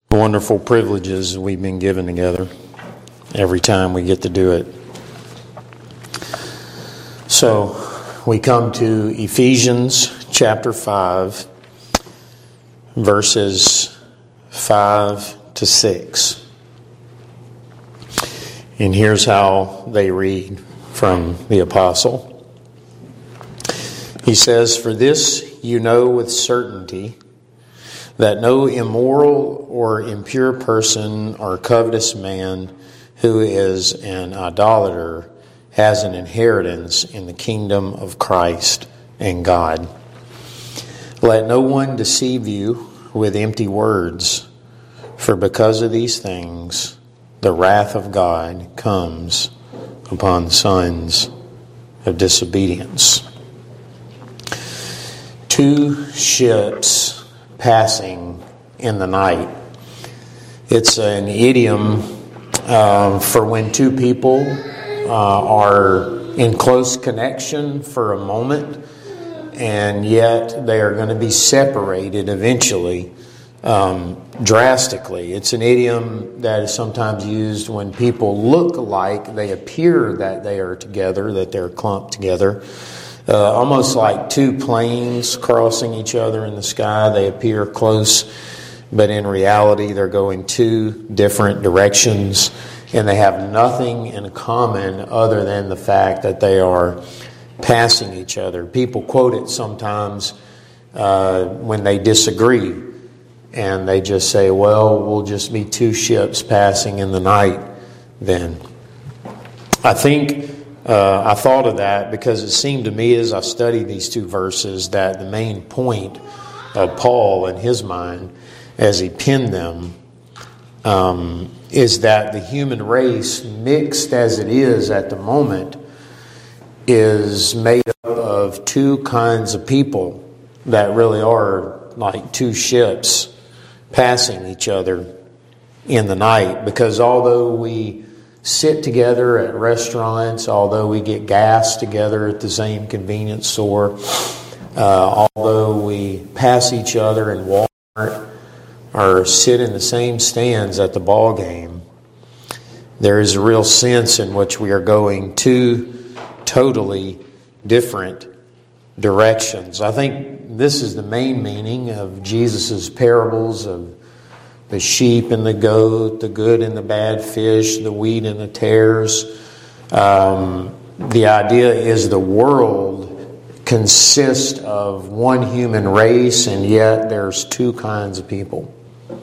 Wonderful privileges we've been given together every time we get to do it. So we come to Ephesians chapter 5, verses 5 to 6. And here's how they read from the apostle. He says, "For this you know with certainty, that no immoral or impure person or covetous man who is an idolater has an inheritance in the kingdom of Christ and God. Let no one deceive you with empty words, for because of these things the wrath of God comes upon the sons of disobedience." Two ships passing in the night. It's an idiom for when two people are in close connection for a moment, and yet they are going to be separated eventually, drastically. It's an idiom that is sometimes used when people look like they appear that they are together, that they're clumped together. Almost like two planes crossing each other in the sky. They appear close, but in reality they're going two different directions, and they have nothing in common other than the fact that they are passing each other. People quote it sometimes when they disagree, and they just say, well, we'll just be two ships passing in the night then. I thought of that because it seemed to me as I studied these two verses that the main point of Paul in his mind as he penned them is that the human race, mixed as it is at the moment, is made up of two kinds of people that really are like two ships passing each other in the night. Because although we sit together at restaurants, although we get gas together at the same convenience store, although we pass each other in Walmart or sit in the same stands at the ball game, there is a real sense in which we are going two totally different directions. I think this is the main meaning of Jesus' parables of the sheep and the goat, the good and the bad fish, the wheat and the tares. The idea is the world consists of one human race, and yet there's two kinds of people.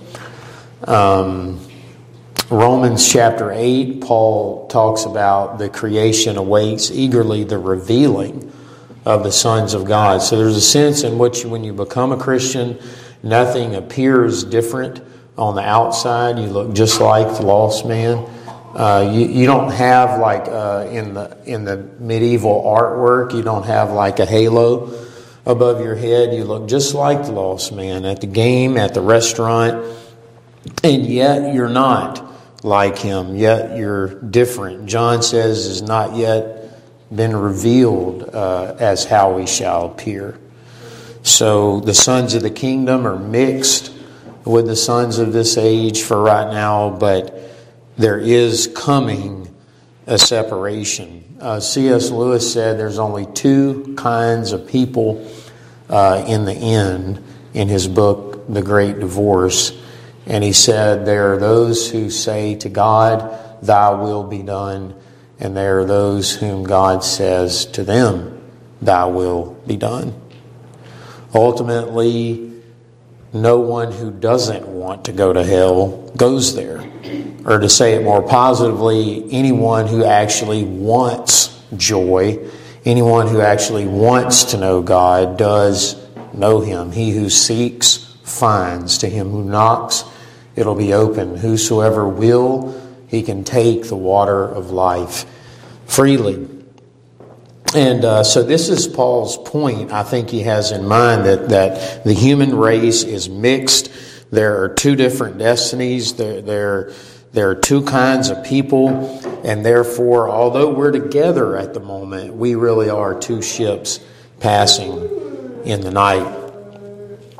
Romans chapter 8, Paul talks about the creation awaits eagerly the revealing of the sons of God. So there's a sense in which when you become a Christian, nothing appears different on the outside. You look just like the lost man. You don't have like in the medieval artwork, you don't have like a halo above your head. You look just like the lost man at the game, at the restaurant, and yet you're not like him. Yet you're different. John says has not yet been revealed as how we shall appear. So the sons of the kingdom are mixed with the sons of this age for right now, but there is coming a separation. C.S. Lewis said there's only two kinds of people in the end in his book, The Great Divorce. And he said there are those who say to God, "Thy will be done," and there are those whom God says to them, "Thy will be done." Ultimately, no one who doesn't want to go to hell goes there. Or to say it more positively, anyone who actually wants joy, anyone who actually wants to know God does know Him. He who seeks finds. To him who knocks, it'll be open. Whosoever will, he can take the water of life freely. And so this is Paul's point. I think he has in mind that the human race is mixed. There are two different destinies. There are two kinds of people. And therefore, although we're together at the moment, we really are two ships passing in the night.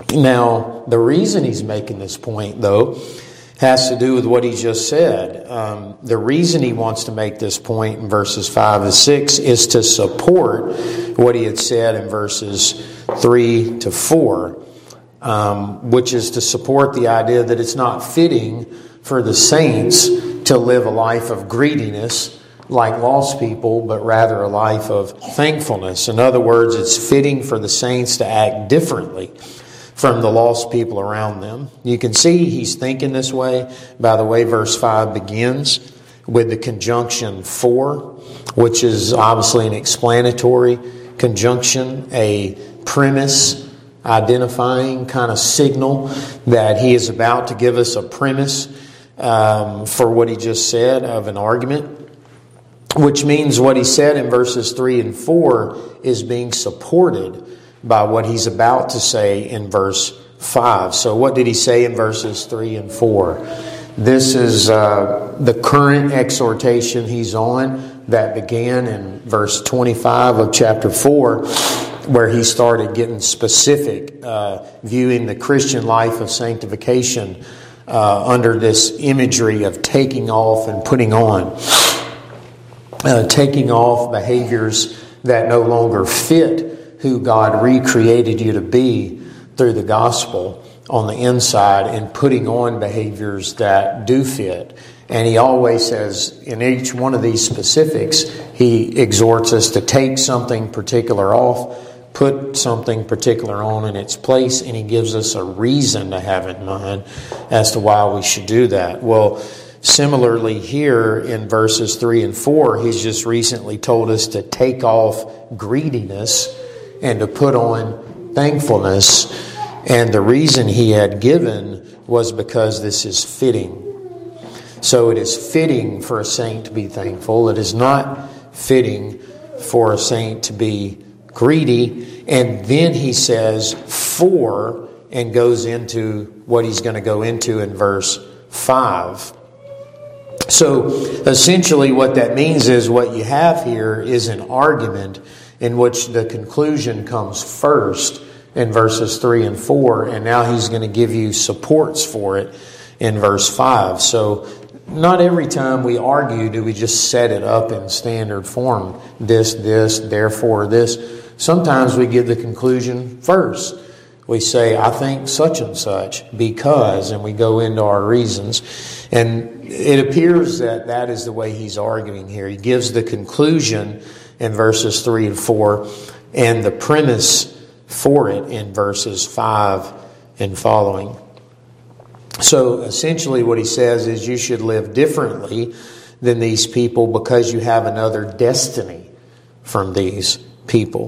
Now, the reason he's making this point, though, has to do with what he just said. The reason he wants to make this point in verses 5 and 6 is to support what he had said in verses 3 to 4, which is to support the idea that it's not fitting for the saints to live a life of greediness like lost people, but rather a life of thankfulness. In other words, it's fitting for the saints to act differently from the lost people around them. You can see he's thinking this way by the way verse 5 begins with the conjunction for, which is obviously an explanatory conjunction, a premise identifying kind of signal that he is about to give us a premise for what he just said of an argument, which means what he said in verses 3 and 4 is being supported by what he's about to say in verse 5. So what did he say in verses 3 and 4? This is the current exhortation he's on that began in verse 25 of chapter 4, where he started getting specific, viewing the Christian life of sanctification under this imagery of taking off and putting on. Taking off behaviors that no longer fit who God recreated you to be through the gospel on the inside, and putting on behaviors that do fit. And he always says, in each one of these specifics, he exhorts us to take something particular off, put something particular on in its place, and he gives us a reason to have in mind as to why we should do that. Well, similarly here in verses 3 and 4, he's just recently told us to take off greediness and to put on thankfulness. And the reason he had given was because this is fitting. So it is fitting for a saint to be thankful. It is not fitting for a saint to be greedy. And then he says for, and goes into what he's going to go into in verse 5. So essentially what that means is what you have here is an argument in which the conclusion comes first in verses 3 and 4, and now he's going to give you supports for it in verse 5. So not every time we argue do we just set it up in standard form. This, therefore this. Sometimes we give the conclusion first. We say, I think such and such because, and we go into our reasons. And it appears that that is the way he's arguing here. He gives the conclusion in verses 3 and 4 and the premise for it in verses 5 and following. So essentially what he says is you should live differently than these people because you have another destiny from these people.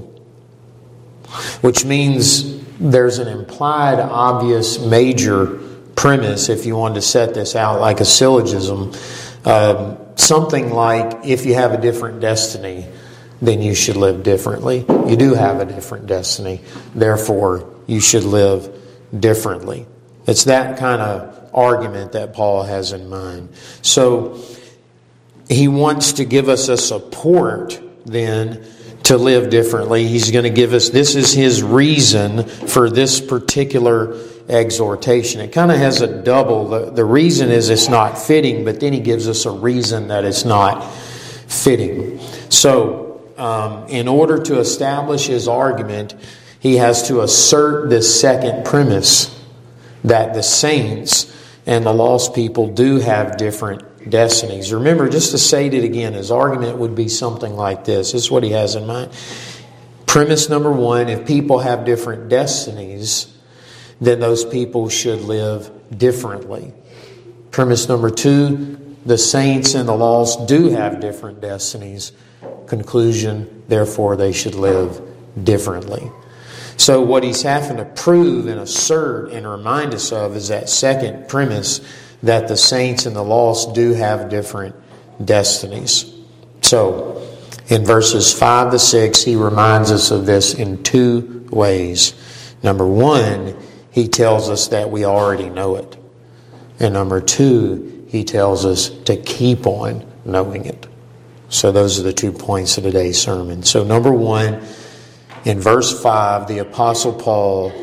Which means there's an implied, obvious, major premise, if you wanted to set this out like a syllogism. Something like, if you have a different destiny, then you should live differently. You do have a different destiny. Therefore, you should live differently. It's that kind of argument that Paul has in mind. So, he wants to give us a support, then, to live differently. He's going to give us, this is his reason for this particular exhortation. It kind of has a double. The reason is it's not fitting, but then he gives us a reason that it's not fitting. So, in order to establish his argument, he has to assert this second premise that the saints and the lost people do have different destinies. Remember, just to say it again, his argument would be something like this. This is what he has in mind. Premise number 1, if people have different destinies, then those people should live differently. Premise number 2, the saints and the lost do have different destinies. Conclusion, therefore they should live differently. So what he's having to prove and assert and remind us of is that second premise, that the saints and the lost do have different destinies. So in verses 5 to 6, he reminds us of this in 2 ways. Number 1, he tells us that we already know it. And number 2, he tells us to keep on knowing it. So those are the 2 points of today's sermon. So number 1, in verse 5, the Apostle Paul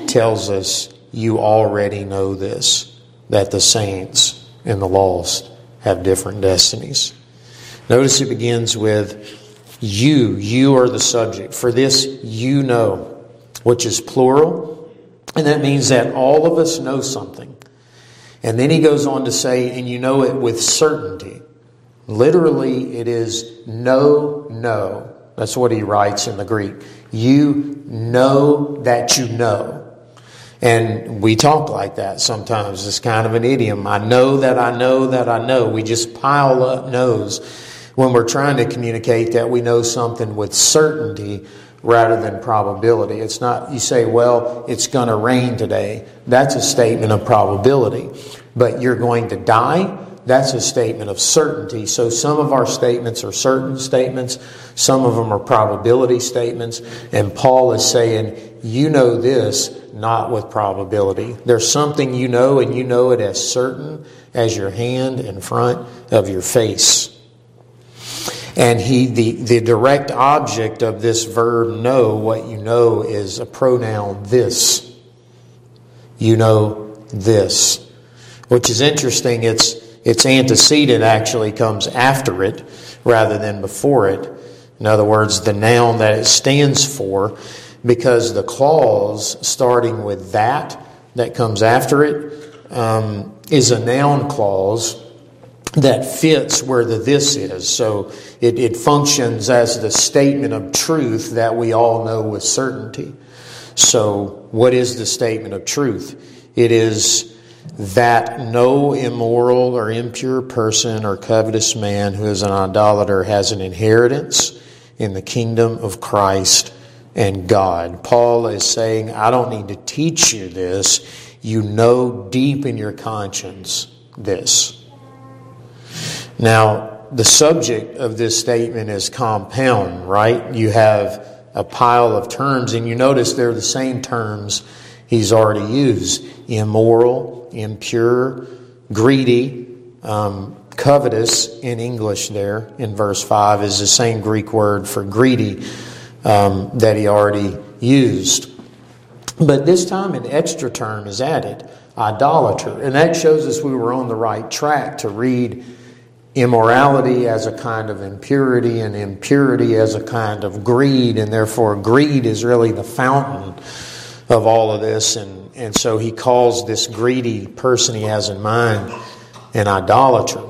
tells us, you already know this, that the saints and the lost have different destinies. Notice it begins with you. You are the subject. For this you know, which is plural. And that means that all of us know something. And then he goes on to say, and you know it with certainty. Literally, it is know. That's what he writes in the Greek. You know that you know. And we talk like that sometimes. It's kind of an idiom. I know that I know that I know. We just pile up knows when we're trying to communicate that we know something with certainty rather than probability. It's not, you say, well, it's going to rain today. That's a statement of probability. But you're going to die? That's a statement of certainty. So some of our statements are certain statements. Some of them are probability statements. And Paul is saying, you know this, not with probability. There's something you know, and you know it as certain as your hand in front of your face. And the direct object of this verb know, what you know, is a pronoun this. You know this. Which is interesting. Its antecedent actually comes after it rather than before it. In other words, the noun that it stands for, because the clause starting with that comes after it is a noun clause that fits where the this is. So it functions as the statement of truth that we all know with certainty. So what is the statement of truth? It is that no immoral or impure person or covetous man who is an idolater has an inheritance in the kingdom of Christ and God. Paul is saying, I don't need to teach you this. You know deep in your conscience this. Now, the subject of this statement is compound, right? You have a pile of terms, and you notice they're the same terms he's already used. Immoral, impure, greedy, covetous in English there in verse 5 is the same Greek word for greedy that he already used. But this time an extra term is added, idolater. And that shows us we were on the right track to read immorality as a kind of impurity and impurity as a kind of greed. And therefore greed is really the fountain of all of this. And so he calls this greedy person he has in mind an idolater.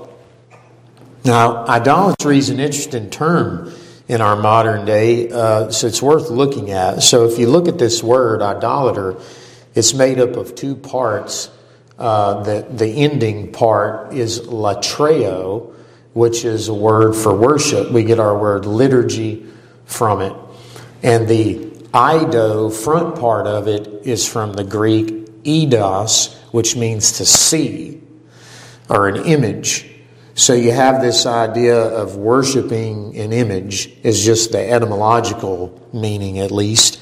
Now, idolatry is an interesting term in our modern day, so it's worth looking at. So if you look at this word, idolater, it's made up of two parts. The ending part is latreo, which is a word for worship. We get our word liturgy from it. And the ido, front part of it, is from the Greek eidos, which means to see, or an image. So you have this idea of worshiping an image is just the etymological meaning, at least,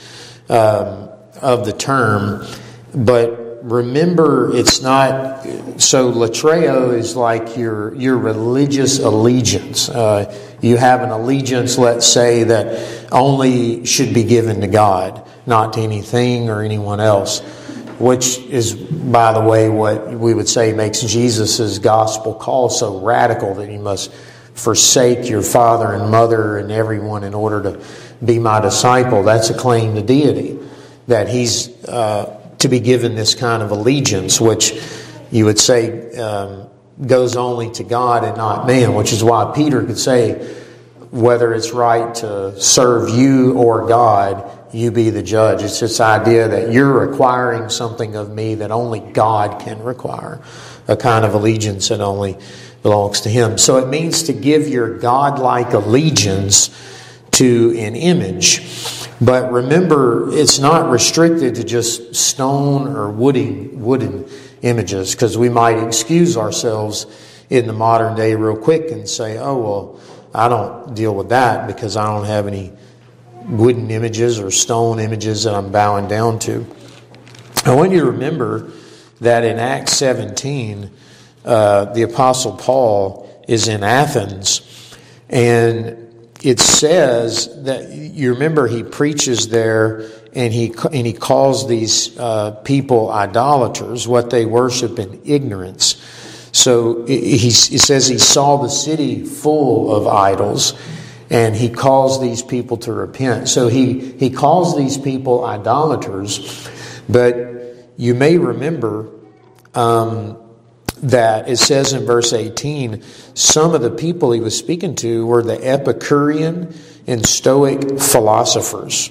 of the term. But remember, it's not, so latreo is like your religious allegiance. You have an allegiance, let's say, that only should be given to God, not to anything or anyone else, which is, by the way, what we would say makes Jesus' gospel call so radical, that you must forsake your father and mother and everyone in order to be my disciple. That's a claim to deity, that he's to be given this kind of allegiance, which you would say goes only to God and not man, which is why Peter could say, whether it's right to serve you or God, you be the judge. It's this idea that you're requiring something of me that only God can require, a kind of allegiance that only belongs to Him. So it means to give your God-like allegiance to an image. But remember, it's not restricted to just stone or wooden images, because we might excuse ourselves in the modern day real quick and say, oh, well, I don't deal with that because I don't have any wooden images or stone images that I'm bowing down to. I want you to remember that in Acts 17, the Apostle Paul is in Athens, and it says that, you remember, he preaches there, and he calls these people idolaters, what they worship in ignorance. So he says he saw the city full of idols, and he calls these people to repent. So he calls these people idolaters, but you may remember that it says in verse 18, some of the people he was speaking to were the Epicurean and Stoic philosophers.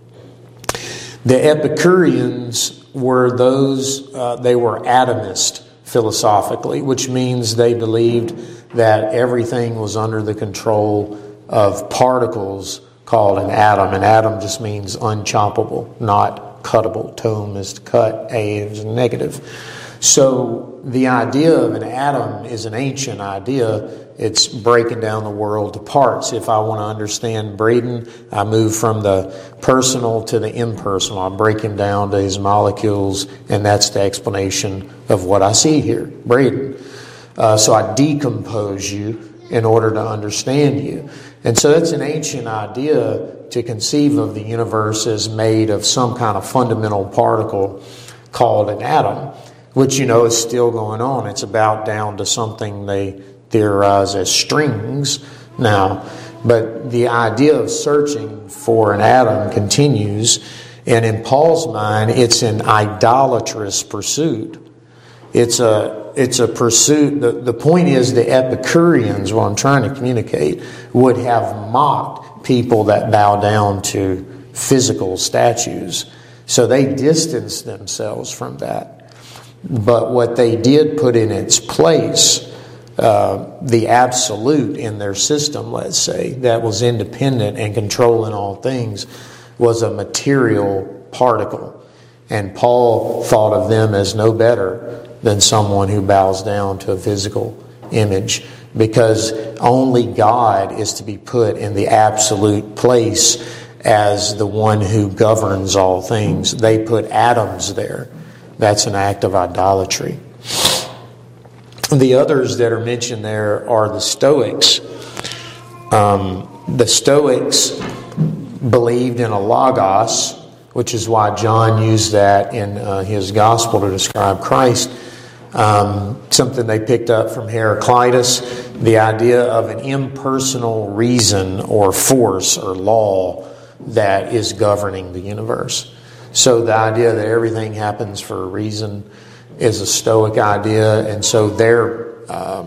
The Epicureans were they were atomist philosophically, which means they believed that everything was under the control of particles called an atom. An atom just means unchoppable, not cuttable. Tome is to cut, A is negative. So the idea of an atom is an ancient idea. It's breaking down the world to parts. If I want to understand Braden, I move from the personal to the impersonal. I break him down to his molecules, and that's the explanation of what I see here, Braden. So I decompose you in order to understand you. And so that's an ancient idea to conceive of the universe as made of some kind of fundamental particle called an atom, which, is still going on. It's about down to something they theorize as strings now. But the idea of searching for an atom continues, and in Paul's mind, it's an idolatrous pursuit. It's a pursuit. The point is, the Epicureans, what I'm trying to communicate, would have mocked people that bow down to physical statues. So they distanced themselves from that. But what they did put in its place, the absolute in their system, let's say, that was independent and controlling all things, was a material particle. And Paul thought of them as no better than someone who bows down to a physical image, because only God is to be put in the absolute place as the one who governs all things. They put atoms there. That's an act of idolatry. The others that are mentioned there are the Stoics. The Stoics believed in a logos, which is why John used that in his gospel to describe Christ. Something they picked up from Heraclitus, the idea of an impersonal reason or force or law that is governing the universe. So the idea that everything happens for a reason is a Stoic idea, and so their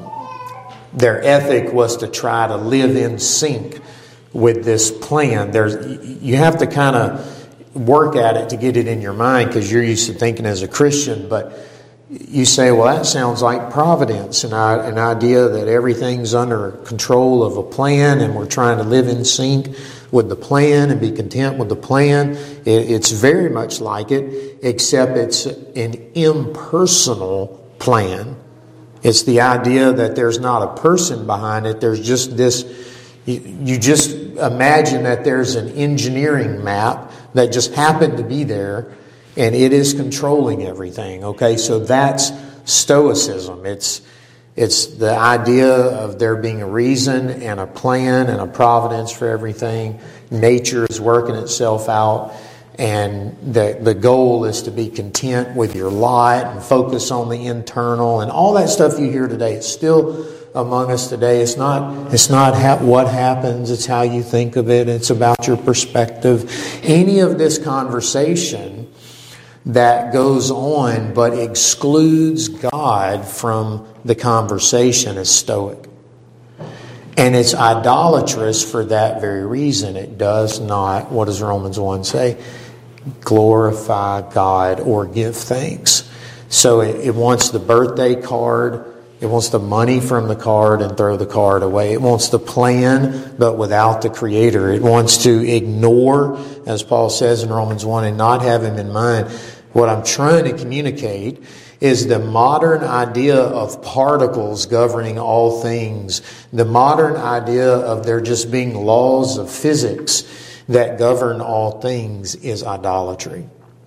ethic was to try to live in sync with this plan. You have to kind of work at it to get it in your mind, because you're used to thinking as a Christian, but you say, well, that sounds like providence, an idea that everything's under control of a plan and we're trying to live in sync with the plan and be content with the plan. It's very much like it, except it's an impersonal plan. It's the idea that there's not a person behind it. There's just this, you just imagine that there's an engineering map that just happened to be there, and it is controlling everything. Okay, so that's Stoicism. It's the idea of there being a reason and a plan and a providence for everything. Nature is working itself out, and the goal is to be content with your lot and focus on the internal, and all that stuff you hear today. It's still among us today. It's not what happens, it's how you think of it. It's about your perspective. Any of this conversation that goes on but excludes God from the conversation is Stoic. And it's idolatrous for that very reason. It does not, what does Romans 1 say? Glorify God or give thanks. So it wants the birthday card, it wants the money from the card and throw the card away. It wants the plan, but without the Creator. It wants to ignore, as Paul says in Romans 1, and not have Him in mind. What I'm trying to communicate is the modern idea of particles governing all things, the modern idea of there just being laws of physics that govern all things, is idolatry.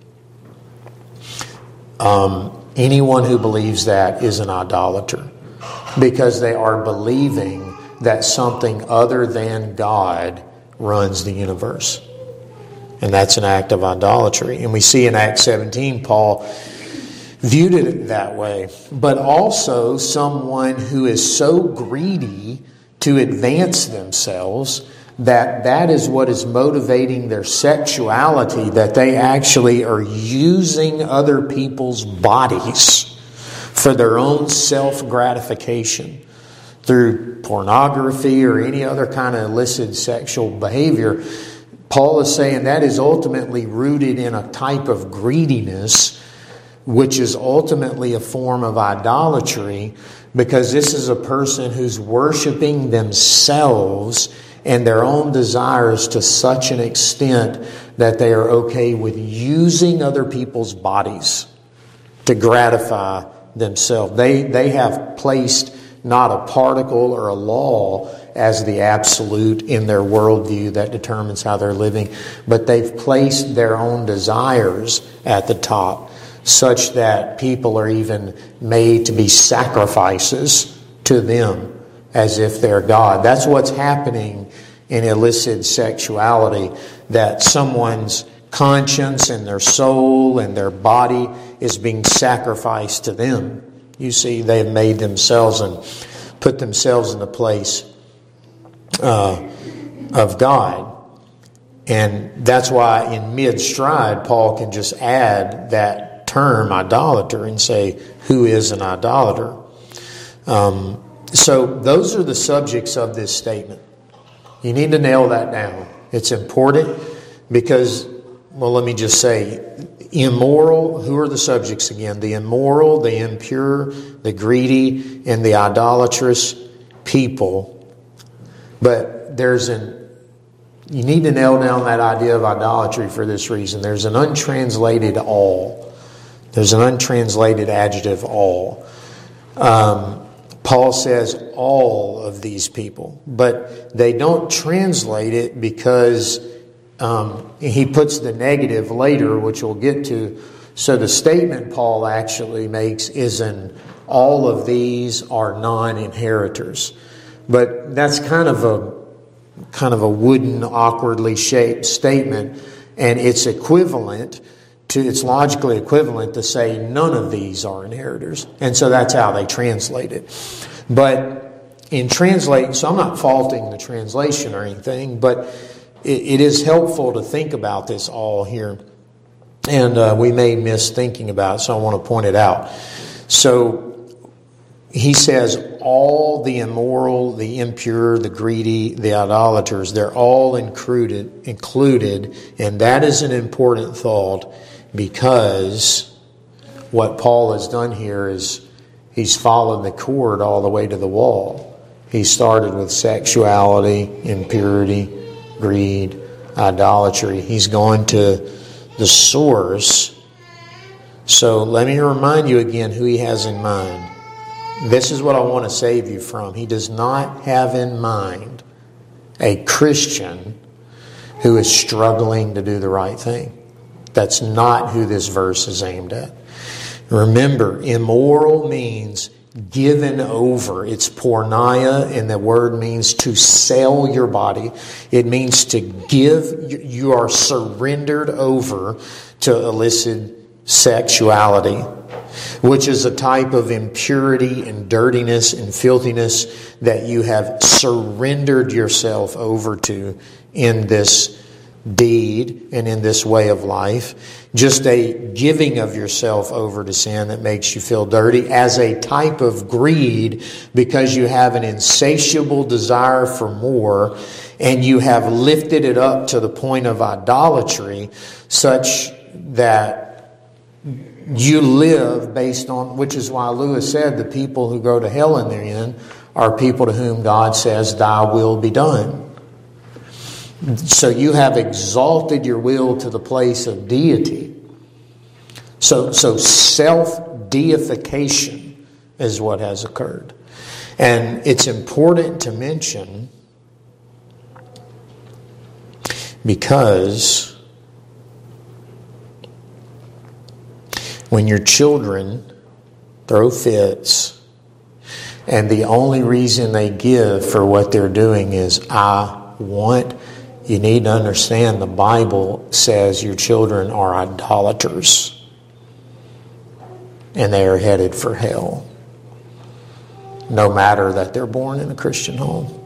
Anyone who believes that is an idolater, because they are believing that something other than God runs the universe. And that's an act of idolatry. And we see in Acts 17, Paul viewed it that way. But also someone who is so greedy to advance themselves that is what is motivating their sexuality, that they actually are using other people's bodies for their own self-gratification through pornography or any other kind of illicit sexual behavior. Paul is saying that is ultimately rooted in a type of greediness, which is ultimately a form of idolatry, because this is a person who's worshiping themselves and their own desires to such an extent that they are okay with using other people's bodies to gratify themselves. They have placed not a particle or a law as the absolute in their worldview that determines how they're living, but they've placed their own desires at the top, such that people are even made to be sacrifices to them as if they're God. That's what's happening in illicit sexuality, that someone's conscience and their soul and their body is being sacrificed to them. You see, they've made themselves and put themselves in the place of God. And that's why in mid-stride, Paul can just add that term, idolater, and say, who is an idolater? So those are the subjects of this statement. You need to nail that down. It's important because, well, let me just say, immoral, who are the subjects again? The immoral, the impure, the greedy, and the idolatrous people. But you need to nail down that idea of idolatry for this reason. There's an untranslated all. There's an untranslated adjective, all. Paul says all of these people, but they don't translate it because he puts the negative later, which we'll get to. So the statement Paul actually makes is all of these are non-inheritors. But that's kind of a wooden, awkwardly shaped statement, and it's logically equivalent to say none of these are inheritors. And so that's how they translate it. But in translating, so I'm not faulting the translation or anything, but it is helpful to think about this all here. And we may miss thinking about it, so I want to point it out. So he says all the immoral, the impure, the greedy, the idolaters, they're all included, and that is an important thought, because what Paul has done here is he's followed the cord all the way to the wall. He started with sexuality, impurity, greed, idolatry. He's gone to the source. So let me remind you again who he has in mind. This is what I want to save you from. He does not have in mind a Christian who is struggling to do the right thing. That's not who this verse is aimed at. Remember, immoral means given over. It's porneia, and the word means to sell your body. It means to give. You are surrendered over to illicit sexuality, which is a type of impurity and dirtiness and filthiness that you have surrendered yourself over to in this deed and in this way of life. Just a giving of yourself over to sin that makes you feel dirty, as a type of greed, because you have an insatiable desire for more, and you have lifted it up to the point of idolatry, such that you live based on, which is why Lewis said the people who go to hell in their end are people to whom God says, thy will be done. So you have exalted your will to the place of deity. So self-deification is what has occurred. And it's important to mention because when your children throw fits and the only reason they give for what they're doing is, I want you need to understand the Bible says your children are idolaters and they are headed for hell, no matter that they're born in a Christian home.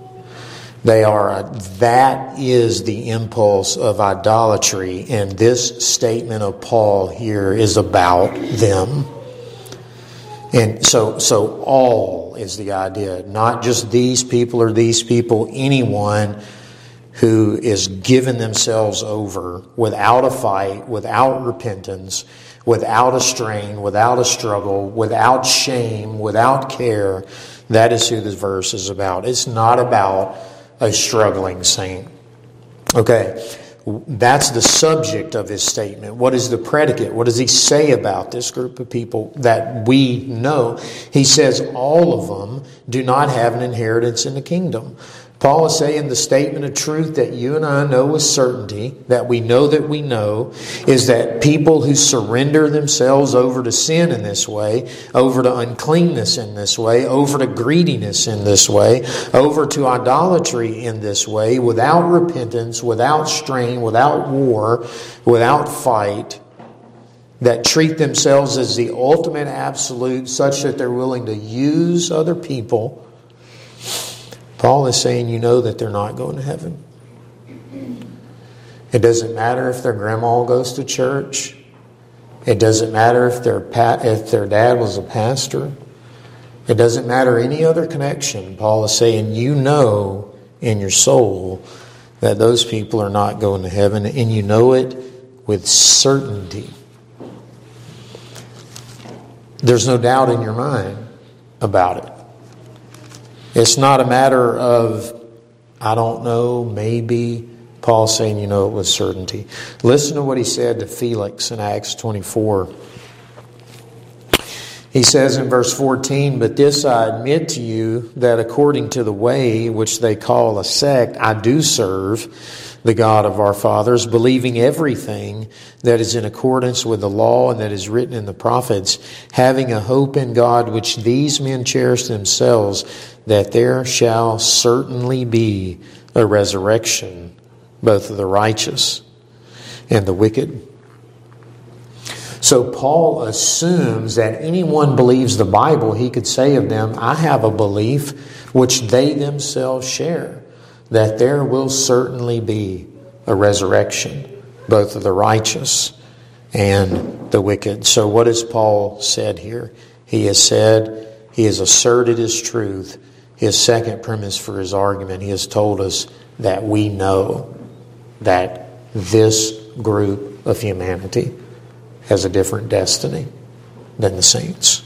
That is the impulse of idolatry, and this statement of Paul here is about them. And so all is the idea, not just these people or these people, anyone who is giving themselves over without a fight, without repentance, without a strain, without a struggle, without shame, without care. That is who this verse is about. It's not about a struggling saint. Okay, that's the subject of his statement. What is the predicate? What does he say about this group of people that we know? He says all of them do not have an inheritance in the kingdom. Paul is saying the statement of truth that you and I know with certainty, that we know, is that people who surrender themselves over to sin in this way, over to uncleanness in this way, over to greediness in this way, over to idolatry in this way, without repentance, without strain, without war, without fight, that treat themselves as the ultimate absolute such that they're willing to use other people. Paul is saying you know that they're not going to heaven. It doesn't matter if their grandma goes to church. It doesn't matter if their dad was a pastor. It doesn't matter any other connection. Paul is saying you know in your soul that those people are not going to heaven, and you know it with certainty. There's no doubt in your mind about it. It's not a matter of, I don't know, maybe. Paul's saying you know it with certainty. Listen to what he said to Felix in Acts 24. He says in verse 14, "But this I admit to you, that according to the way which they call a sect, I do serve the God of our fathers, believing everything that is in accordance with the law and that is written in the prophets, having a hope in God which these men cherish themselves, that there shall certainly be a resurrection, both of the righteous and the wicked." So Paul assumes that anyone believes the Bible, he could say of them, I have a belief which they themselves share, that there will certainly be a resurrection, both of the righteous and the wicked. So what has Paul said here? He has asserted his truth. His second premise for his argument, he has told us that we know that this group of humanity has a different destiny than the saints.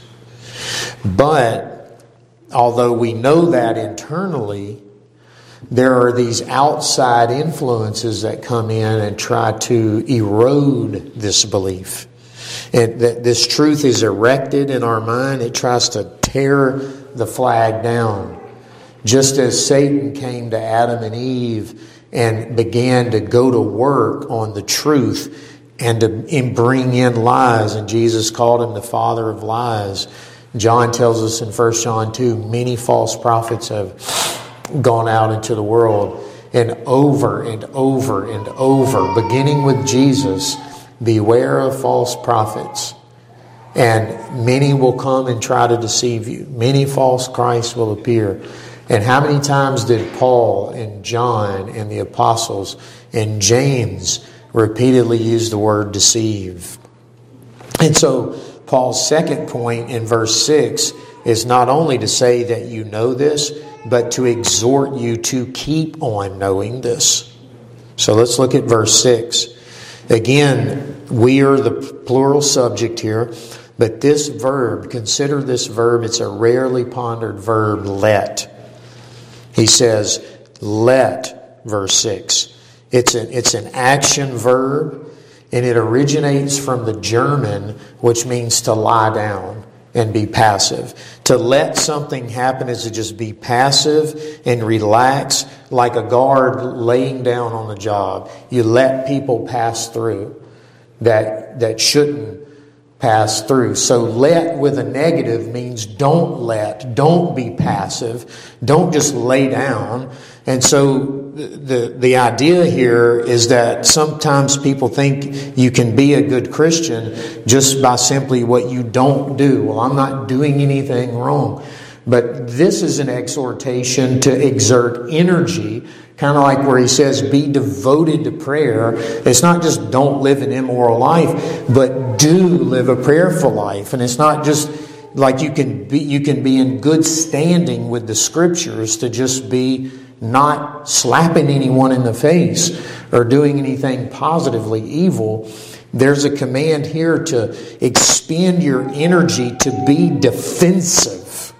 But although we know that internally, there are these outside influences that come in and try to erode this belief. And that this truth is erected in our mind, it tries to tear the flag down. Just as Satan came to Adam and Eve and began to go to work on the truth and to bring in lies, and Jesus called him the father of lies. John tells us in 1 John 2, many false prophets have gone out into the world, and over and over and over, beginning with Jesus, beware of false prophets. And many will come and try to deceive you. Many false Christs will appear. And how many times did Paul and John and the apostles and James repeatedly use the word deceive? And so Paul's second point in verse 6 is not only to say that you know this, but to exhort you to keep on knowing this. So let's look at verse 6. Again, we are the plural subject here, but this verb, consider this verb, it's a rarely pondered verb, let. He says, let, verse 6. It's an action verb, and it originates from the German, which means to lie down and be passive. To let something happen is to just be passive and relax, like a guard laying down on the job. You let people pass through that shouldn't pass through. So let with a negative means don't let, don't be passive, don't just lay down. And so the idea here is that sometimes people think you can be a good Christian just by simply what you don't do. Well, I'm not doing anything wrong. But this is an exhortation to exert energy, kind of like where he says, be devoted to prayer. It's not just don't live an immoral life, but do live a prayerful life. And it's not just like you can be in good standing with the Scriptures to just be not slapping anyone in the face or doing anything positively evil. There's a command here to expend your energy to be defensive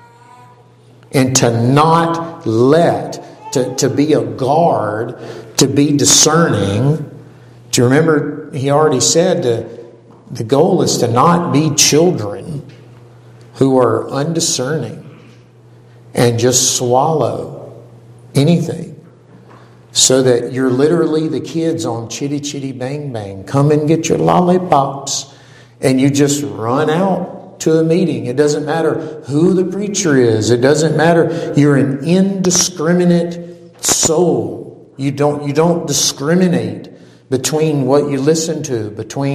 and to not let, to be a guard, to be discerning. Do you remember he already said the goal is to not be children who are undiscerning and just swallow anything, so that you're literally the kids on Chitty Chitty Bang Bang. Come and get your lollipops. And you just run out to a meeting. It doesn't matter who the preacher is. It doesn't matter. You're an indiscriminate soul. You don't discriminate between what you listen to,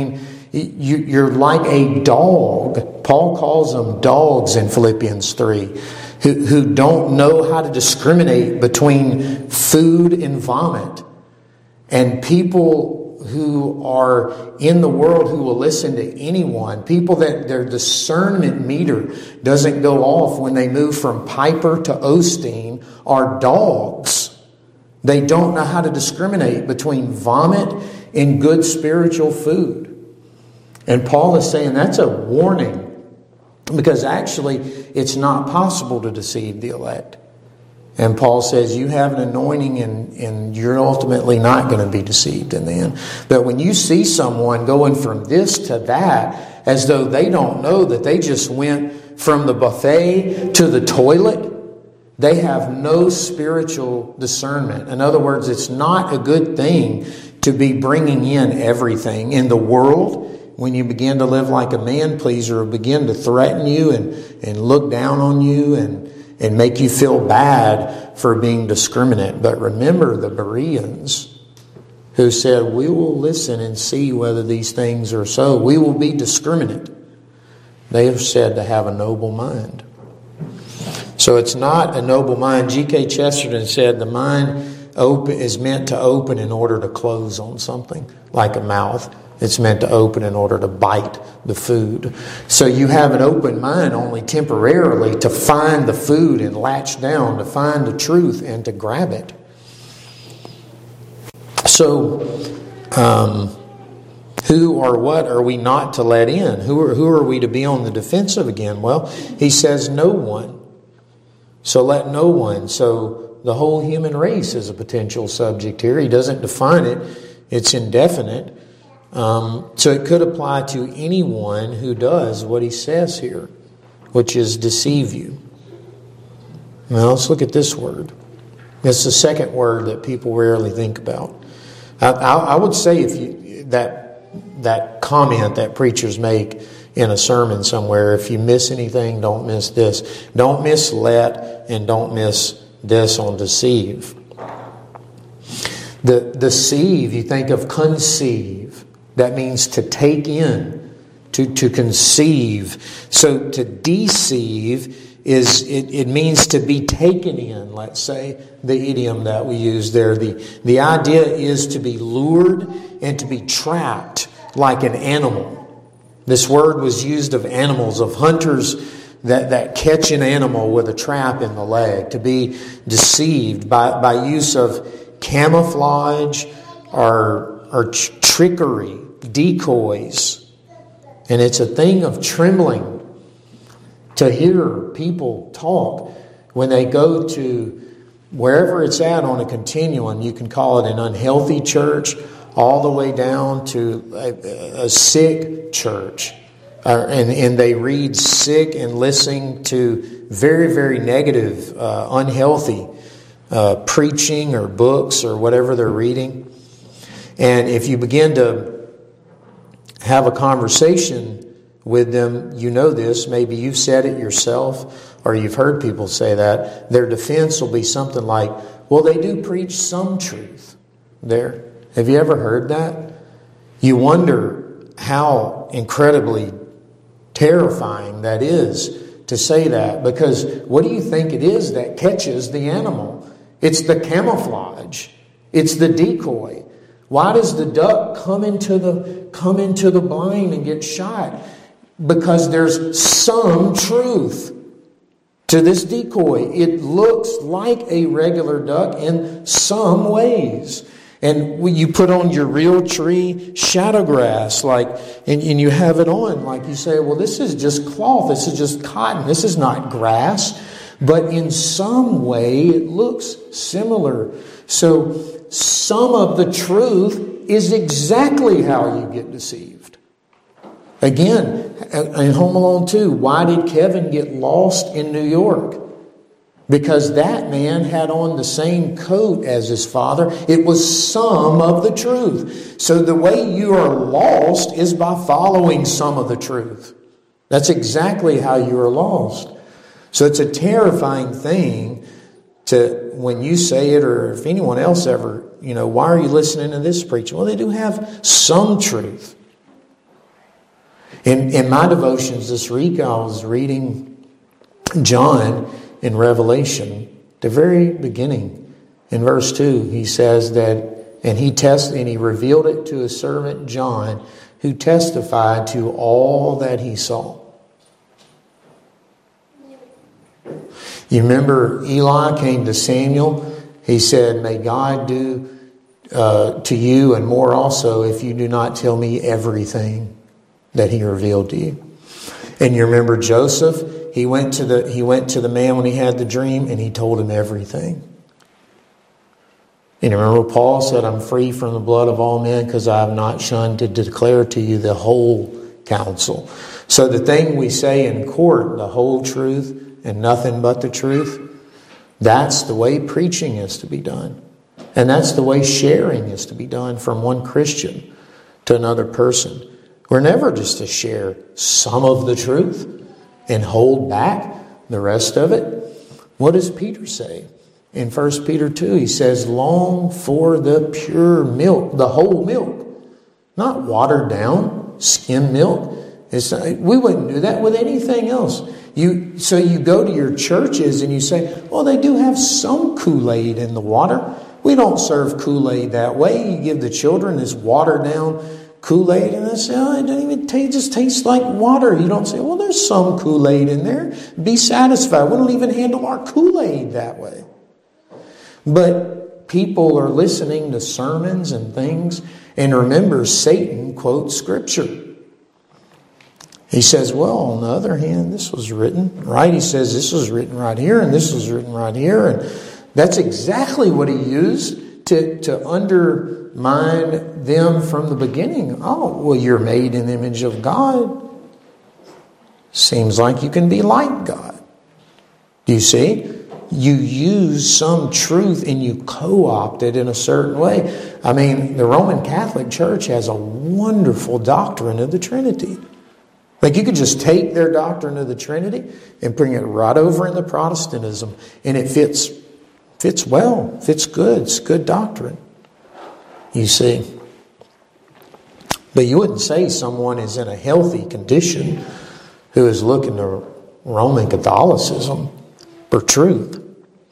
you're like a dog. Paul calls them dogs in Philippians 3, who don't know how to discriminate between food and vomit. And people who are in the world who will listen to anyone, people that their discernment meter doesn't go off when they move from Piper to Osteen, are dogs. They don't know how to discriminate between vomit and good spiritual food. And Paul is saying that's a warning, because actually it's not possible to deceive the elect. And Paul says you have an anointing and you're ultimately not going to be deceived in the end. But when you see someone going from this to that, as though they don't know that they just went from the buffet to the toilet, they have no spiritual discernment. In other words, it's not a good thing to be bringing in everything. In the world, when you begin to live like a man pleaser, begin to threaten you and look down on you and make you feel bad for being discriminate. But remember the Bereans who said, we will listen and see whether these things are so. We will be discriminate. They have said to have a noble mind. So it's not a noble mind. G.K. Chesterton said the mind is meant to open in order to close on something, like a mouth. It's meant to open in order to bite the food. So you have an open mind only temporarily to find the food and latch down, to find the truth and to grab it. So, who or what are we not to let in? Who are we to be on the defensive again? Well, he says no one. So let no one. So the whole human race is a potential subject here. He doesn't define it. It's indefinite. So it could apply to anyone who does what he says here, which is deceive you. Now let's look at this word. It's the second word that people rarely think about. I would say that comment that preachers make in a sermon somewhere, if you miss anything, don't miss this. Don't miss let and don't miss this on deceive. The deceive, you think of conceive. That means to take in, to conceive. So to deceive it means to be taken in, let's say, the idiom that we use there. The idea is to be lured and to be trapped like an animal. This word was used of animals, of hunters that catch an animal with a trap in the leg, to be deceived by use of camouflage or trickery, decoys. And it's a thing of trembling to hear people talk when they go to wherever it's at on a continuum. You can call it an unhealthy church, all the way down to a sick church. And they read sick and listen to very, very negative, unhealthy preaching or books or whatever they're reading. And if you begin to have a conversation with them, you know this, maybe you've said it yourself or you've heard people say that, their defense will be something like, Well, they do preach some truth there. Have you ever heard that? You wonder how incredibly terrifying that is to say that, because what do you think it is that catches the animal? It's the camouflage. It's the decoy. Why does the duck come into the blind and get shot? Because there's some truth to this decoy. It looks like a regular duck in some ways. And when you put on your real tree shadow grass, and you have it on, like you say, well, this is just cloth, this is just cotton, this is not grass. But in some way, it looks similar. So some of the truth is exactly how you get deceived. Again, in Home Alone 2, why did Kevin get lost in New York? Because that man had on the same coat as his father. It was some of the truth. So the way you are lost is by following some of the truth. That's exactly how you are lost. So it's a terrifying thing to, when you say it, or if anyone else ever, why are you listening to this preacher? Well, they do have some truth. In my devotions this week, I was reading John in Revelation, the very beginning. In verse 2, he says that, and he revealed it to his servant John, who testified to all that he saw. You remember Eli came to Samuel. He said, may God do to you and more also if you do not tell me everything that he revealed to you. And you remember Joseph. He went to the man when he had the dream, and he told him everything. And you remember Paul said, I'm free from the blood of all men because I have not shunned to declare to you the whole counsel. So the thing we say in court, the whole truth and nothing but the truth, that's the way preaching is to be done. And that's the way sharing is to be done from one Christian to another person. We're never just to share some of the truth and hold back the rest of it. What does Peter say? In 1 Peter 2, he says, long for the pure milk, the whole milk, not watered down skim milk. We wouldn't do that with anything else. So you go to your churches and you say, well, they do have some Kool-Aid in the water. We don't serve Kool-Aid that way. You give the children this watered down Kool-Aid, and they say, it doesn't even taste, it just tastes like water. You don't say, well, there's some Kool-Aid in there. Be satisfied. We don't even handle our Kool-Aid that way. But people are listening to sermons and things, and remember, Satan quotes Scripture. He says, well, on the other hand, this was written, right? He says, this was written right here, and this was written right here. And that's exactly what he used to undermine them from the beginning. Oh, well, you're made in the image of God. Seems like you can be like God. Do you see? You use some truth and you co-opt it in a certain way. I mean, the Roman Catholic Church has a wonderful doctrine of the Trinity. Like you could just take their doctrine of the Trinity and bring it right over into Protestantism, and it fits well, fits good. It's good doctrine. You see. But you wouldn't say someone is in a healthy condition who is looking to Roman Catholicism for truth.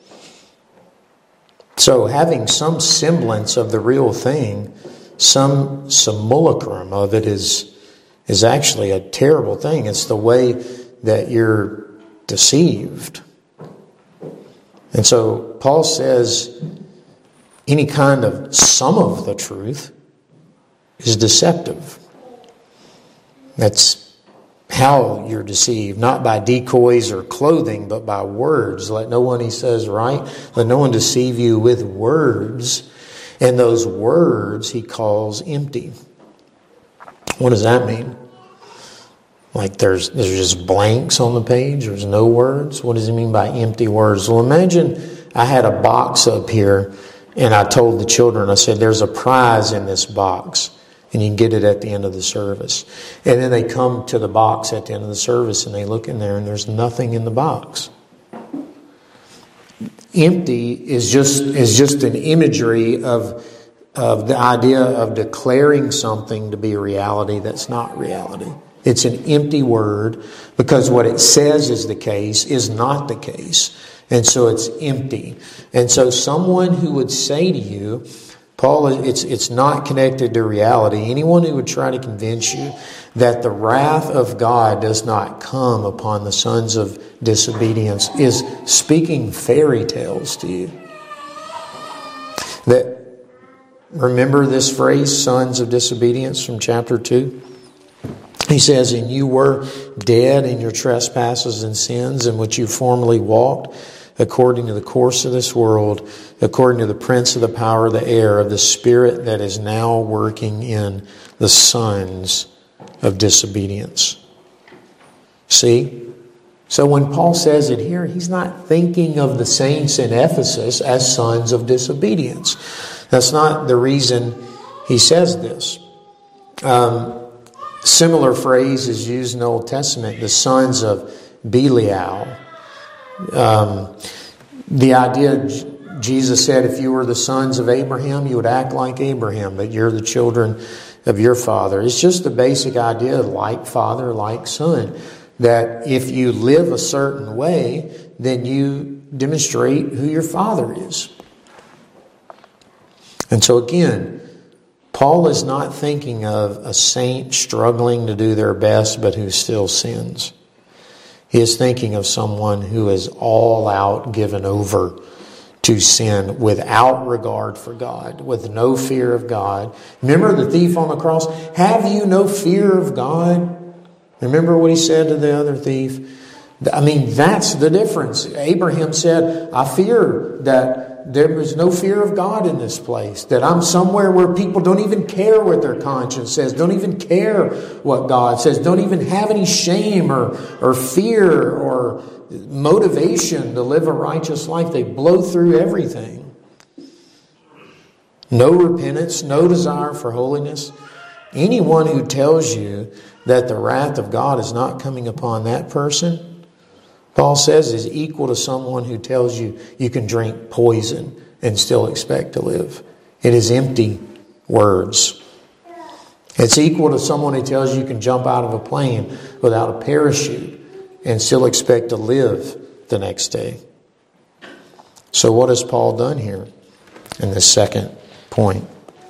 So having some semblance of the real thing, some simulacrum of it is actually a terrible thing. It's the way that you're deceived. And so Paul says any kind of some of the truth is deceptive. That's how you're deceived, not by decoys or clothing, but by words. Let no one, he says, right? Let no one deceive you with words. And those words he calls empty. What does that mean? Like there's just blanks on the page, there's no words? What does he mean by empty words? Well, imagine I had a box up here and I told the children, I said, there's a prize in this box. And you can get it at the end of the service. And then they come to the box at the end of the service and they look in there and there's nothing in the box. empty is just an imagery of the idea of declaring something to be a reality that's not reality. It's an empty word because what it says is the case is not the case. And so it's empty. And so someone who would say to you, Paul, it's not connected to reality. Anyone who would try to convince you that the wrath of God does not come upon the sons of disobedience is speaking fairy tales to you. Remember this phrase, sons of disobedience, from chapter 2? He says, and you were dead in your trespasses and sins in which you formerly walked, according to the course of this world, according to the prince of the power of the air, of the spirit that is now working in the sons of disobedience. See? So when Paul says it here, he's not thinking of the saints in Ephesus as sons of disobedience. That's not the reason he says this. Similar phrase is used in the Old Testament, the sons of Belial. The idea, Jesus said, if you were the sons of Abraham, you would act like Abraham, but you're the children of your father. It's just the basic idea, like father, like son, that if you live a certain way, then you demonstrate who your father is. And so again, Paul is not thinking of a saint struggling to do their best, but who still sins. He is thinking of someone who is all out given over to sin without regard for God, with no fear of God. Remember the thief on the cross? Have you no fear of God? Remember what he said to the other thief? I mean, that's the difference. Abraham said, I fear that there is no fear of God in this place. That I'm somewhere where people don't even care what their conscience says. Don't even care what God says. Don't even have any shame or fear or motivation to live a righteous life. They blow through everything. No repentance, no desire for holiness. Anyone who tells you that the wrath of God is not coming upon that person, Paul says, is equal to someone who tells you you can drink poison and still expect to live. It is empty words. It's equal to someone who tells you can jump out of a plane without a parachute and still expect to live the next day. So what has Paul done here in this second point?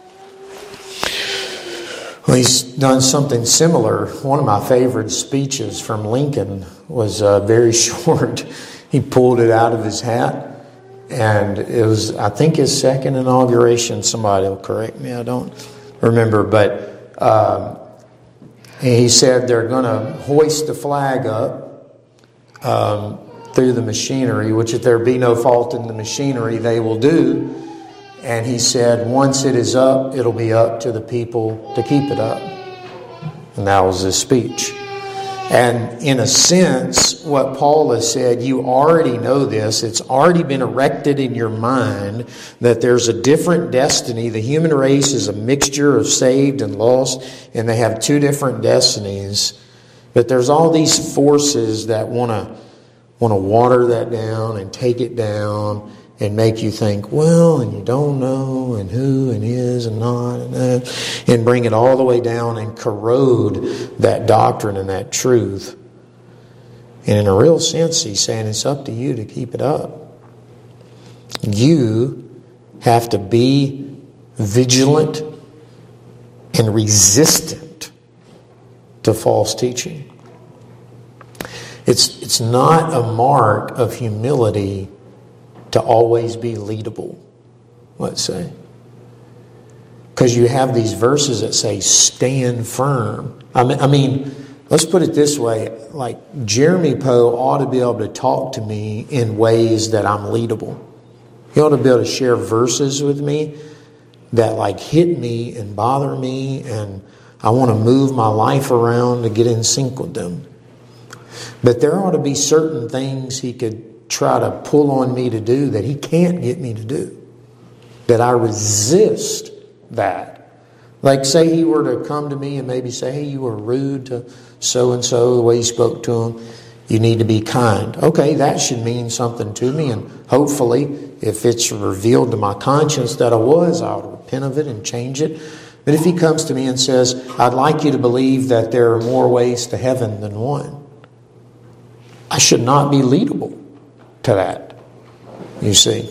Well, he's done something similar. One of my favorite speeches from Lincoln was very short. He pulled it out of his hat, and it was, I think, his second inauguration. Somebody will correct me. I don't remember, but he said they're going to hoist the flag up through the machinery, which if there be no fault in the machinery, they will do. And he said, once it is up, it'll be up to the people to keep it up. And that was his speech. And in a sense, what Paul has said, you already know this. It's already been erected in your mind that there's a different destiny. The human race is a mixture of saved and lost, and they have two different destinies. But there's all these forces that want to water that down and take it down and make you think, well, and you don't know, and who, and is, and not, and bring it all the way down and corrode that doctrine and that truth. And in a real sense, he's saying it's up to you to keep it up. You have to be vigilant and resistant to false teaching. It's not a mark of humility to always be leadable, let's say. Because you have these verses that say, stand firm. I mean, let's put it this way. Like, Jeremy Poe ought to be able to talk to me in ways that I'm leadable. He ought to be able to share verses with me that like hit me and bother me, and I want to move my life around to get in sync with them. But there ought to be certain things he could try to pull on me to do that he can't get me to do. That I resist that. Like, say he were to come to me and maybe say, hey, you were rude to so-and-so, the way you spoke to him. You need to be kind. Okay, that should mean something to me, and hopefully, if it's revealed to my conscience that I was, I'll repent of it and change it. But if he comes to me and says, I'd like you to believe that there are more ways to heaven than one, I should not be leadable to that, you see.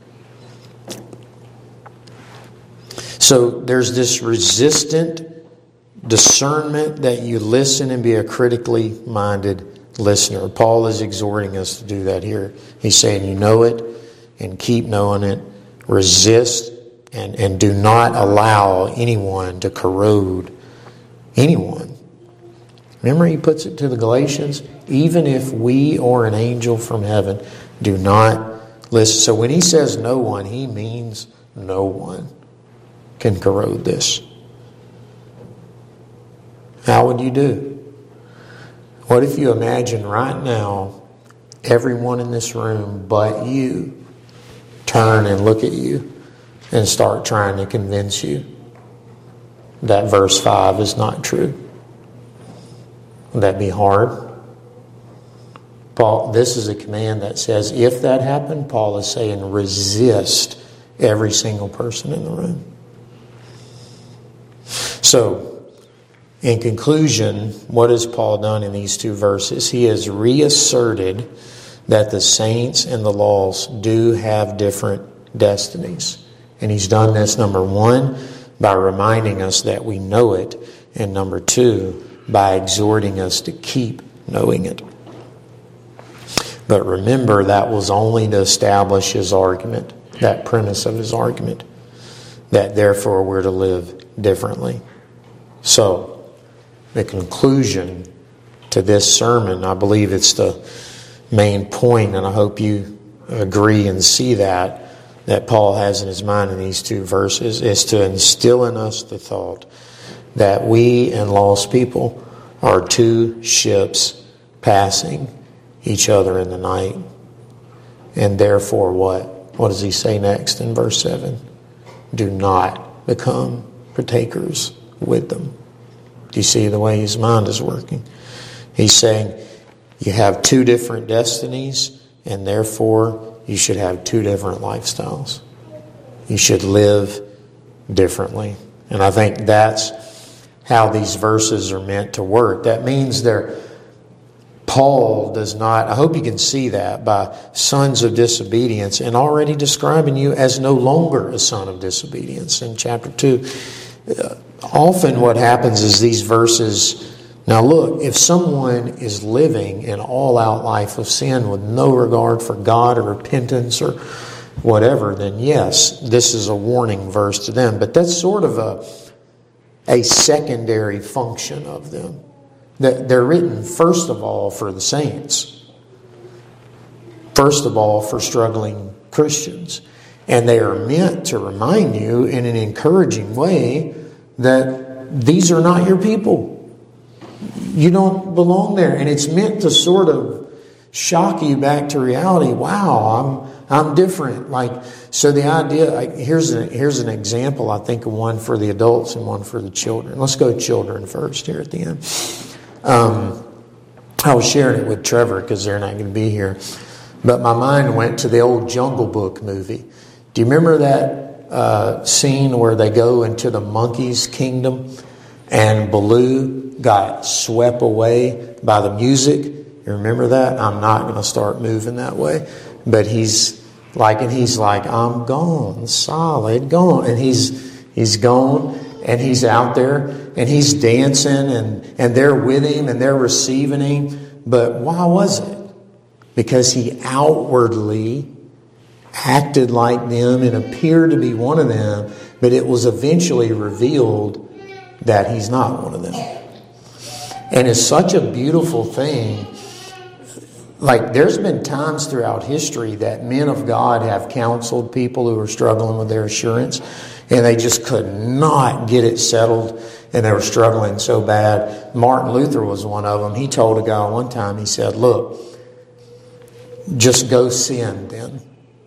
So there's this resistant discernment that you listen and be a critically minded listener. Paul is exhorting us to do that here. He's saying you know it and keep knowing it. Resist and do not allow anyone to corrode anyone. Remember, he puts it to the Galatians, even if we or an angel from heaven, do not listen. So when he says no one, he means no one can corrode this. How would you do? What if you imagine right now, everyone in this room but you turn and look at you and start trying to convince you that verse 5 is not true? Would that be hard? Paul, this is a command that says if that happened, Paul is saying resist every single person in the room. So, in conclusion, what has Paul done in these two verses? He has reasserted that the saints and the lost do have different destinies. And he's done this, number one, by reminding us that we know it, and number two, by exhorting us to keep knowing it. But remember, that was only to establish his argument, that premise of his argument, that therefore we're to live differently. So, the conclusion to this sermon, I believe it's the main point, and I hope you agree and see that Paul has in his mind in these two verses, is to instill in us the thought that we and lost people are two ships passing each other in the night. And therefore what? What does he say next in verse 7? Do not become partakers with them. Do you see the way his mind is working? He's saying you have two different destinies, and therefore you should have two different lifestyles. You should live differently. And I think that's how these verses are meant to work. That means Paul does not, I hope you can see that, by sons of disobedience, and already describing you as no longer a son of disobedience in chapter 2. Often what happens is these verses, now look, if someone is living an all-out life of sin with no regard for God or repentance or whatever, then yes, this is a warning verse to them. But that's sort of a secondary function of them. They're written first of all for the saints. First of all for struggling Christians. And they are meant to remind you in an encouraging way that these are not your people. You don't belong there. And it's meant to sort of shock you back to reality. Wow, I'm different. So the idea, here's an example, I think, of one for the adults and one for the children. Let's go children first here at the end. I was sharing it with Trevor because they're not going to be here. But my mind went to the old Jungle Book movie. Do you remember that scene where they go into the monkey's kingdom and Baloo got swept away by the music? You remember that? I'm not going to start moving that way. But he's like, I'm gone, solid, gone. And he's gone, and he's out there, and he's dancing, and they're with him, and they're receiving him. But why was it? Because he outwardly acted like them and appeared to be one of them, but it was eventually revealed that he's not one of them. And it's such a beautiful thing. There's been times throughout history that men of God have counseled people who are struggling with their assurance, and they just could not get it settled, and they were struggling so bad. Martin Luther was one of them. He told a guy one time, he said, look, just go sin then.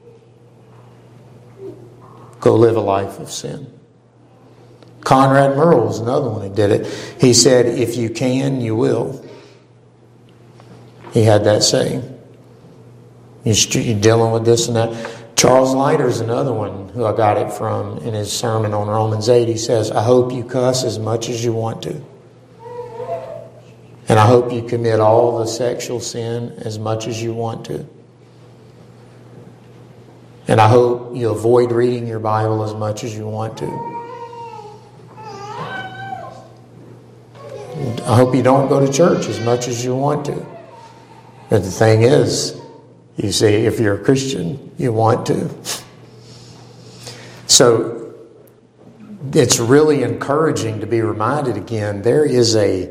Go live a life of sin. Conrad Merle was another one who did it. He said, if you can, you will. He had that saying. You're dealing with this and that. Charles Leiter's another one who I got it from in his sermon on Romans 8. He says, I hope you cuss as much as you want to. And I hope you commit all the sexual sin as much as you want to. And I hope you avoid reading your Bible as much as you want to. I hope you don't go to church as much as you want to. But the thing is, you see, if you're a Christian, you want to. So it's really encouraging to be reminded again, there is a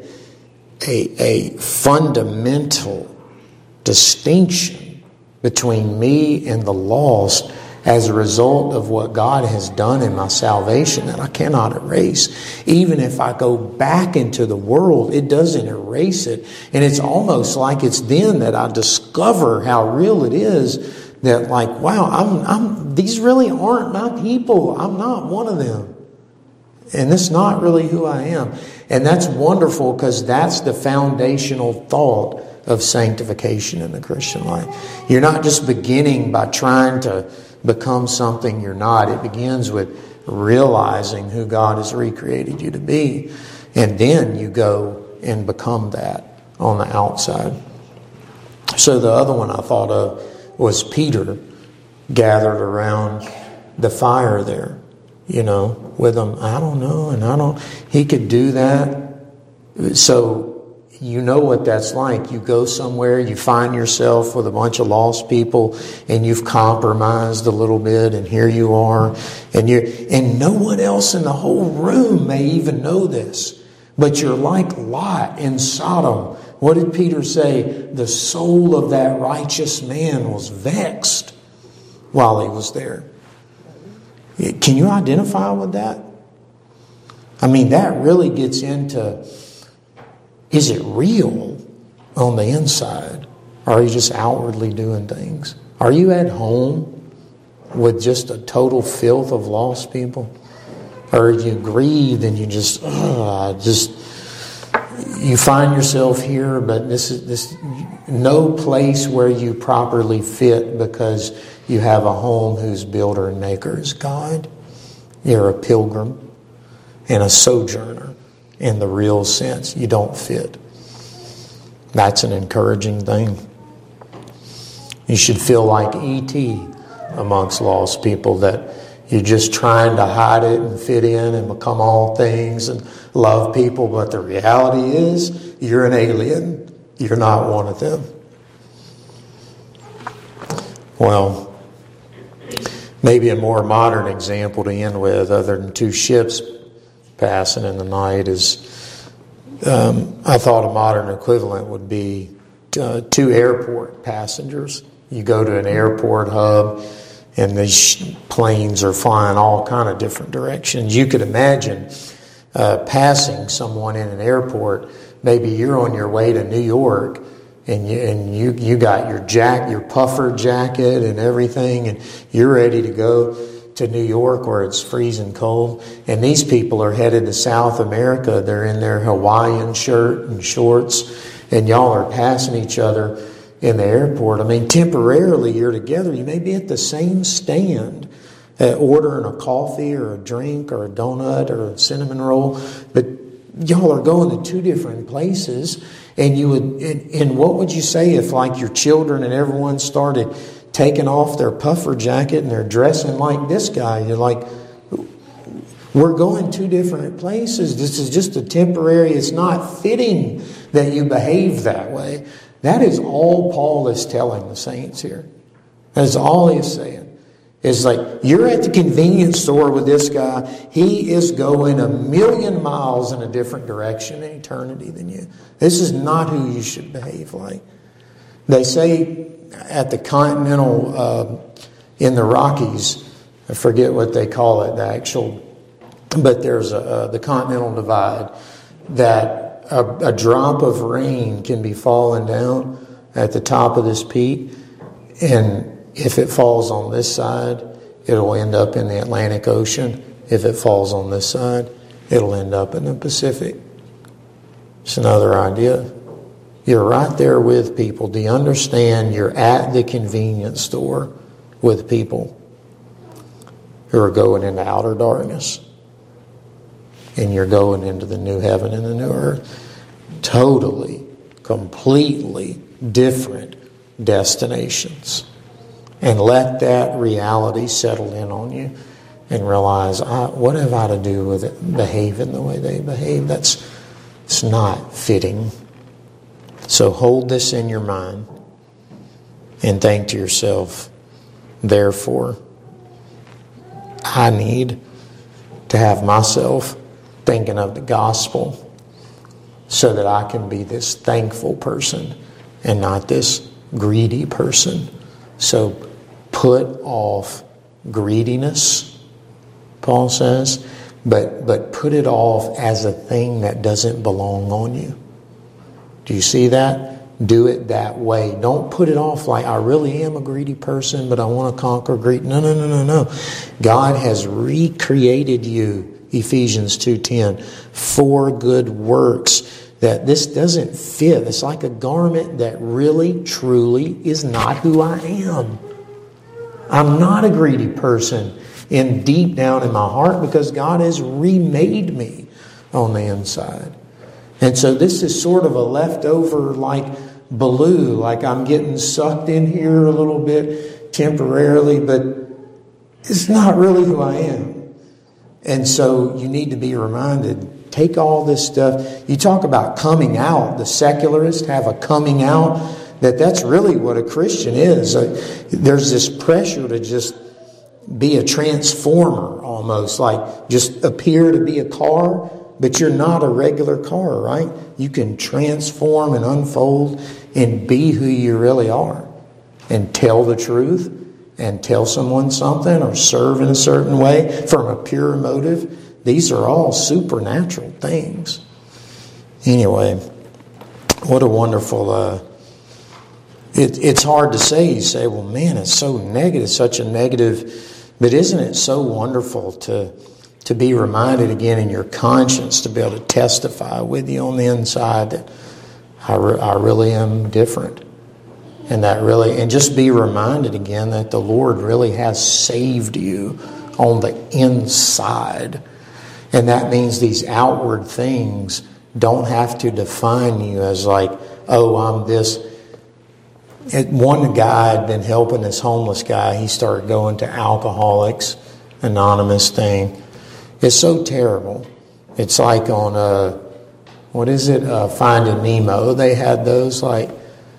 fundamental distinction between me and the lost as a result of what God has done in my salvation that I cannot erase. Even if I go back into the world, it doesn't erase it. And it's almost like it's then that I discover how real it is that, like, wow, these really aren't my people. I'm not one of them. And that's not really who I am. And that's wonderful because that's the foundational thought of sanctification in the Christian life. You're not just beginning by trying to become something you're not. It begins with realizing who God has recreated you to be. And then you go and become that on the outside. So the other one I thought of was Peter gathered around the fire there, with them. I don't know, he could do that. So you know what that's like. You go somewhere, you find yourself with a bunch of lost people, and you've compromised a little bit, and here you are, and no one else in the whole room may even know this, but you're like Lot in Sodom. What did Peter say? The soul of that righteous man was vexed while he was there. Can you identify with that? I mean, that really gets into, is it real on the inside? Or are you just outwardly doing things? Are you at home with just a total filth of lost people? Or are you grieved and you you find yourself here, but this is no place where you properly fit because you have a home whose builder and maker is God. You're a pilgrim and a sojourner in the real sense. You don't fit. That's an encouraging thing. You should feel like E.T. amongst lost people, that you're just trying to hide it and fit in and become all things and love people. But the reality is, you're an alien. You're not one of them. Well, maybe a more modern example to end with, other than two ships passing in the night, is I thought a modern equivalent would be two airport passengers. You go to an airport hub, and these planes are flying all kind of different directions. You could imagine passing someone in an airport. Maybe you're on your way to New York, and you got your puffer jacket and everything, and you're ready to go to New York where it's freezing cold. And these people are headed to South America. They're in their Hawaiian shirt and shorts, and y'all are passing each other in the airport. I mean, temporarily you're together. You may be at the same stand, ordering a coffee or a drink or a donut or a cinnamon roll, but y'all are going to two different places. And what would you say if, like, your children and everyone started taking off their puffer jacket and they're dressing like this guy? You're like, we're going two different places. This is just a temporary. It's not fitting that you behave that way. That is all Paul is telling the saints here. That's all he's saying. It's like, you're at the convenience store with this guy. He is going 1,000,000 miles in a different direction in eternity than you. This is not who you should behave like. They say at the Continental, in the Rockies, I forget what they call it, but there's the Continental Divide, that a drop of rain can be falling down at the top of this peak, and if it falls on this side, it'll end up in the Atlantic Ocean. If it falls on this side, it'll end up in the Pacific. It's another idea. You're right there with people. Do you understand you're at the convenience store with people who are going into outer darkness? And you're going into the new heaven and the new earth. Totally, completely different destinations. And let that reality settle in on you and realize, what have I to do with it behaving the way they behave? It's not fitting. So hold this in your mind and think to yourself, therefore, I need to have myself thinking of the gospel so that I can be this thankful person and not this greedy person. So put off greediness, Paul says, but put it off as a thing that doesn't belong on you. Do you see that? Do it that way. Don't put it off like, I really am a greedy person, but I want to conquer greed. No. God has recreated you, Ephesians 2:10, for good works. That this doesn't fit. It's like a garment that really, truly is not who I am. I'm not a greedy person in deep down in my heart because God has remade me on the inside. And so this is sort of a leftover like balloon, like I'm getting sucked in here a little bit temporarily, but it's not really who I am. And so you need to be reminded, take all this stuff. You talk about coming out. The secularists have a coming out. That's really what a Christian is. There's this pressure to just be a transformer almost, like just appear to be a car, but you're not a regular car, right? You can transform and unfold and be who you really are and tell the truth and tell someone something or serve in a certain way from a pure motive. These are all supernatural things. Anyway, what a wonderful... It's hard to say. You say, well, man, it's so negative, such a negative... But isn't it so wonderful to be reminded again in your conscience, to be able to testify with you on the inside that I really am different. And just be reminded again that the Lord really has saved you on the inside. And that means these outward things don't have to define you as like, oh, I'm this. One guy had been helping this homeless guy. He started going to Alcoholics Anonymous thing. It's so terrible. It's like on, Finding Nemo. They had those like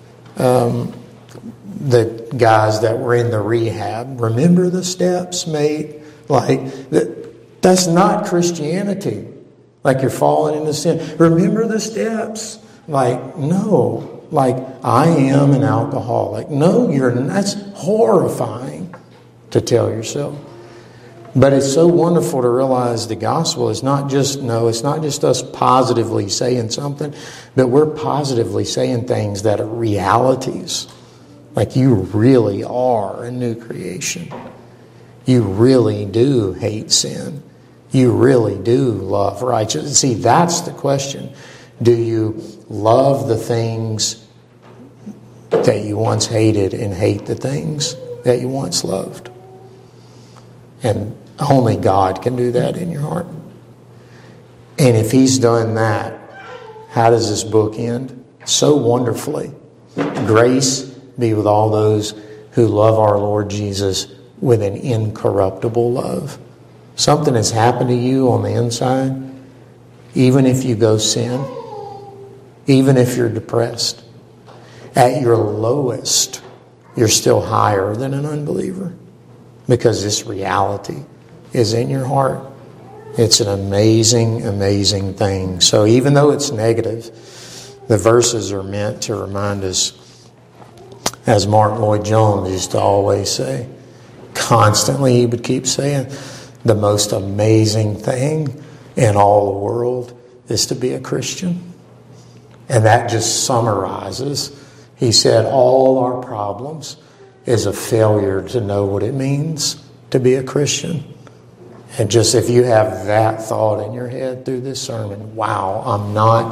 the guys that were in the rehab. Remember the steps, mate? Like, that's not Christianity. Like you're falling into sin. Remember the steps? Like, no. Like, I am an alcoholic. No, you're not. That's horrifying to tell yourself. But it's so wonderful to realize the gospel is not just, it's not just us positively saying something, but we're positively saying things that are realities. Like you really are a new creation. You really do hate sin. You really do love righteousness. See, that's the question. Do you love the things that you once hated and hate the things that you once loved? And only God can do that in your heart. And if He's done that, how does this book end? So wonderfully. Grace be with all those who love our Lord Jesus with an incorruptible love. Something has happened to you on the inside, even if you go sin, even if you're depressed. At your lowest, you're still higher than an unbeliever because this reality is in your heart. It's an amazing, amazing thing. So even though it's negative, the verses are meant to remind us, as Martin Lloyd-Jones used to always say, constantly he would keep saying, the most amazing thing in all the world is to be a Christian. And that just summarizes. He said all our problems is a failure to know what it means to be a Christian. And just if you have that thought in your head through this sermon, wow, I'm not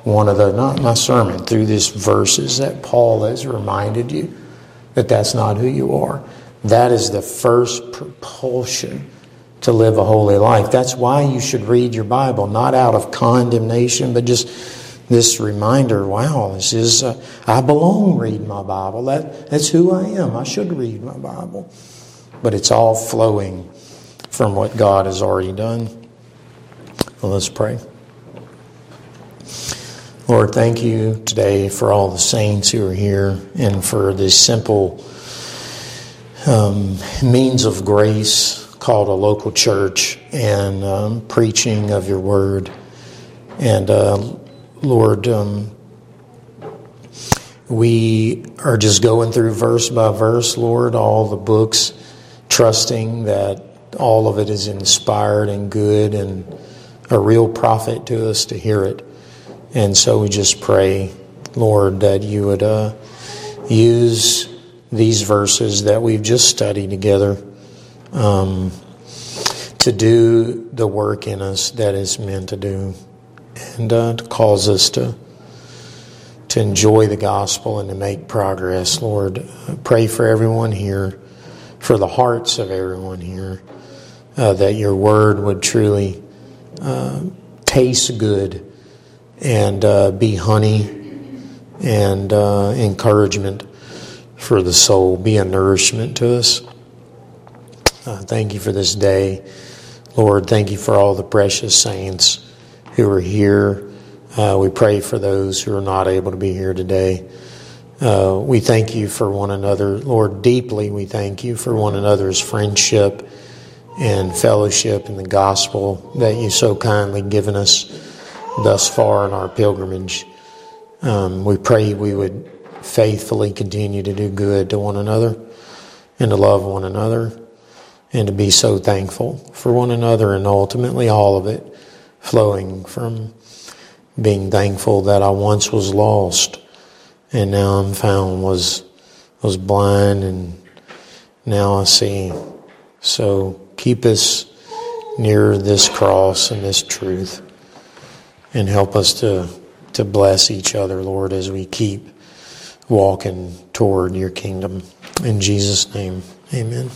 one of the, not my sermon, through these verses that Paul has reminded you that that's not who you are. That is the first propulsion to live a holy life. That's why you should read your Bible, not out of condemnation, but just this reminder, wow, this is, I belong reading my Bible. That's who I am. I should read my Bible. But it's all flowing from what God has already done. Well, let's pray. Lord, thank you today for all the saints who are here and for this simple means of grace called a local church and preaching of your word. And Lord, we are just going through verse by verse, Lord, all the books, trusting that all of it is inspired and good and a real profit to us to hear it. And so we just pray, Lord, that you would use these verses that we've just studied together to do the work in us that is meant to do, and to cause us to enjoy the gospel and to make progress. Lord, I pray for everyone here, for the hearts of everyone here, that your word would truly taste good and be honey and encouragement for the soul, be a nourishment to us. Thank you for this day. Lord, thank you for all the precious saints who are here. We pray for those who are not able to be here today. We thank you for one another. Lord, deeply we thank you for one another's friendship and fellowship in the gospel that you so kindly given us thus far in our pilgrimage. We pray we would faithfully continue to do good to one another and to love one another and to be so thankful for one another, and ultimately all of it flowing from being thankful that I once was lost and now I'm found, was blind and now I see. So keep us near this cross and this truth, and help us to bless each other, Lord, as we keep walking toward your kingdom. In Jesus' name, amen.